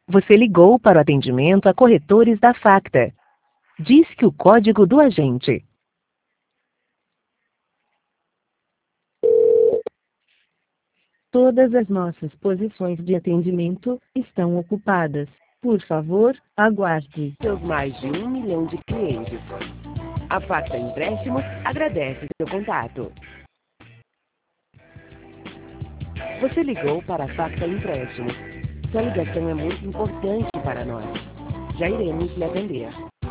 Você ligou para o atendimento a corretores da Facta. Disque o código do agente. Todas as nossas posições de atendimento estão ocupadas. Por favor, aguarde. Seus mais de 1 milhão de clientes. A Facta Empréstimos agradece seu contato. Você ligou para a Facta Empréstimos. Sua ligação é muito importante para nós. Já iremos lhe atender.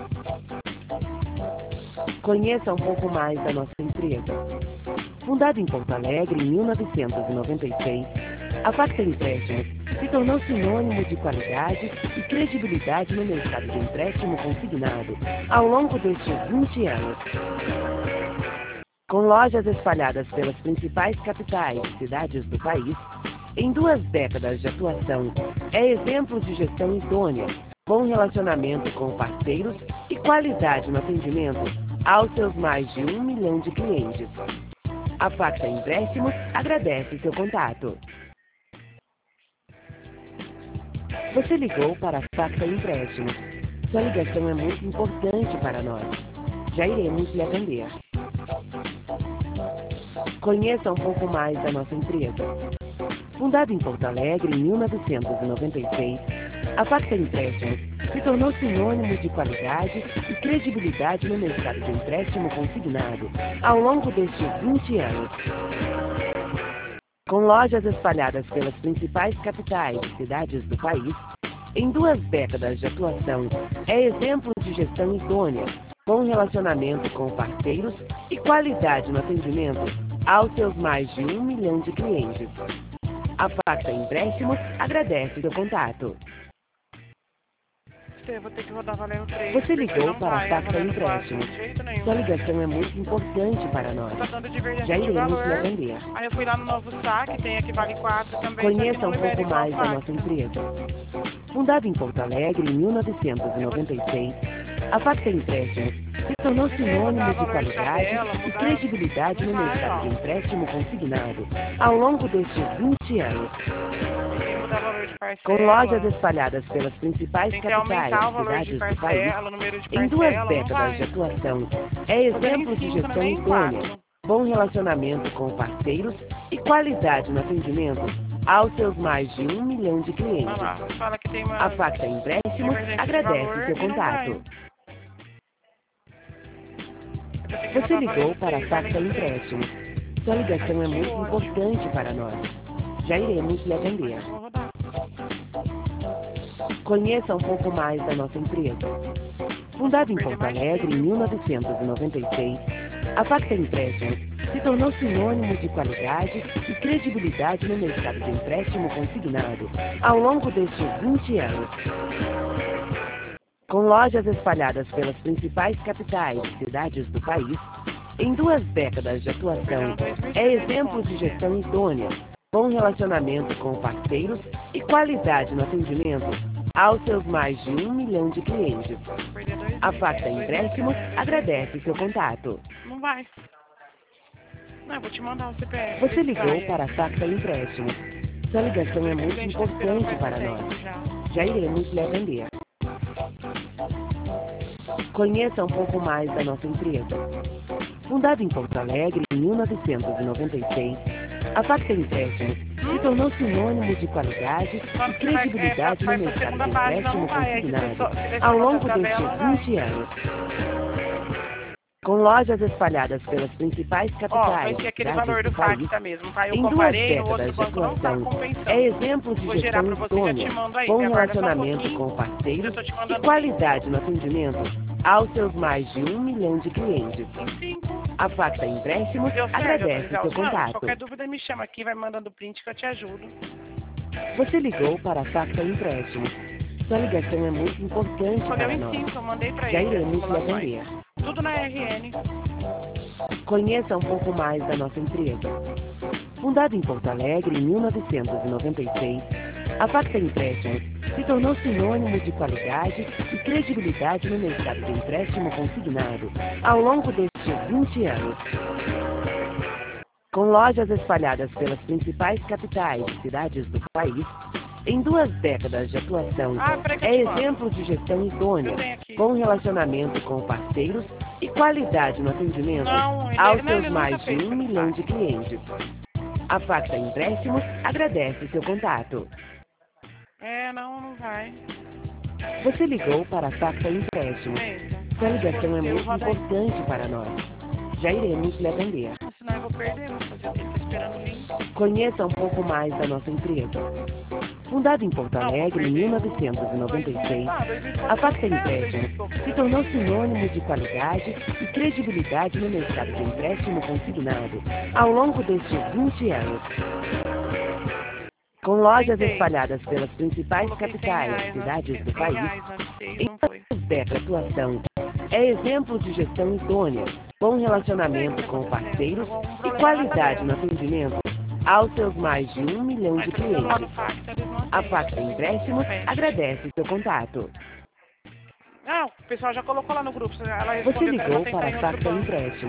Conheça um pouco mais da nossa empresa. Fundada em Porto Alegre em 1996, a Facta Empréstimos se tornou sinônimo de qualidade e credibilidade no mercado de empréstimo consignado ao longo destes 20 anos. Com lojas espalhadas pelas principais capitais e cidades do país, em 2 décadas de atuação, é exemplo de gestão idônea, bom relacionamento com parceiros e qualidade no atendimento aos seus mais de 1 milhão de clientes. A Facta Empréstimos agradece seu contato. Você ligou para a Facta Empréstimos. Sua ligação é muito importante para nós. Já iremos lhe atender. Conheça um pouco mais da nossa empresa. Fundada em Porto Alegre em 1996, a Facta Empréstimos se tornou sinônimo de qualidade e credibilidade no mercado de empréstimo consignado ao longo destes 20 anos. Com lojas espalhadas pelas principais capitais e cidades do país, em 2 décadas de atuação, é exemplo de gestão idônea, bom relacionamento com parceiros e qualidade no atendimento aos seus mais de 1 milhão de clientes. A Facta Empréstimos agradece seu contato. Vou ter que rodar valendo 3. Você ligou para a Facta Empréstimos. Sua ligação é muito importante para nós. Já iremos lhe atender. Aí eu fui lá no novo saque, tem aqui vale 4 também. Conheça um pouco mais da nossa empresa. Fundada em Porto Alegre em 1996, a Facta Empréstimos se tornou sinônimo de qualidade e credibilidade no mercado de empréstimo consignado ao longo destes 20 anos. Com lojas espalhadas pelas principais capitais e cidades do país, em 2 décadas de atuação, é exemplo de gestão idônea, bom relacionamento com parceiros e qualidade no atendimento aos seus mais de 1 milhão de clientes. A Facta Empréstimos agradece seu contato. Você ligou para a Facta Empréstimos. Sua ligação é muito importante para nós. Já iremos lhe atender. Conheça um pouco mais da nossa empresa. Fundada em Porto Alegre em 1996, a Facta Empréstimos se tornou sinônimo de qualidade e credibilidade no mercado de empréstimo consignado ao longo destes 20 anos. Com lojas espalhadas pelas principais capitais e cidades do país, em 2 décadas de atuação, é exemplo de gestão idônea, bom relacionamento com parceiros e qualidade no atendimento aos seus mais de 1 milhão de clientes. A Facta Empréstimos agradece seu contato. Não vai. Não, eu vou te mandar o CPF. Você ligou para a Facta Empréstimos. Sua ligação é muito importante para nós. Já iremos lhe atender. Conheça um pouco mais da nossa empresa. Fundada em Porto Alegre em 1996, a Facta Empréstimos se tornou sinônimo de qualidade e credibilidade no mercado de empréstimo consignado ao longo destes 20 anos. Com lojas espalhadas pelas principais capitais e cidades do país, em 2 décadas de atuação, é exemplo de gestão idônea, bom relacionamento com parceiros e qualidade no atendimento aos seus mais de 1 milhão de clientes. A Facta Empréstimos agradece seu contato. Qualquer dúvida me chama aqui, vai mandando print que eu te ajudo. Você ligou para a Facta Empréstimos. Sua ligação é muito importante para nós. Eu mandei para Já ele. iremos lhe atender. Tudo na RN. Conheça um pouco mais da nossa empresa. Fundada em Porto Alegre em 1996, a Facta Empréstimos se tornou sinônimo de qualidade e credibilidade no mercado de empréstimo consignado ao longo destes 20 anos. Com lojas espalhadas pelas principais capitais e cidades do país, Em 2 décadas de atuação, peraí que eu é te mando. exemplo de gestão idônea, Eu tenho aqui. bom relacionamento com parceiros e qualidade no atendimento Não, aos ele seus nunca mais de fez 1 pelo milhão de saque. clientes. A Facta Empréstimos agradece seu contato. Não vai. Você ligou para a Facta Empréstimos. Sua ligação é muito importante para nós. Já iremos lhe atender. Senão eu vou perder, vou fazer o tempo esperando o link. Conheça um pouco mais da nossa empresa. Fundada em Porto Alegre em 1996, a Facta Empréstimos se tornou sinônimo de qualidade e credibilidade no mercado de empréstimo consignado ao longo destes 20 anos. Com lojas espalhadas pelas principais capitais e cidades do país, em 2 décadas de atuação, é exemplo de gestão idônea, bom relacionamento com parceiros e qualidade no atendimento aos seus mais de 1 milhão de clientes. A Facta Empréstimos agradece seu contato. O pessoal já colocou lá no grupo. Ela Você respondeu que ela ligou tem para a em outro Facta banco. Empréstimos.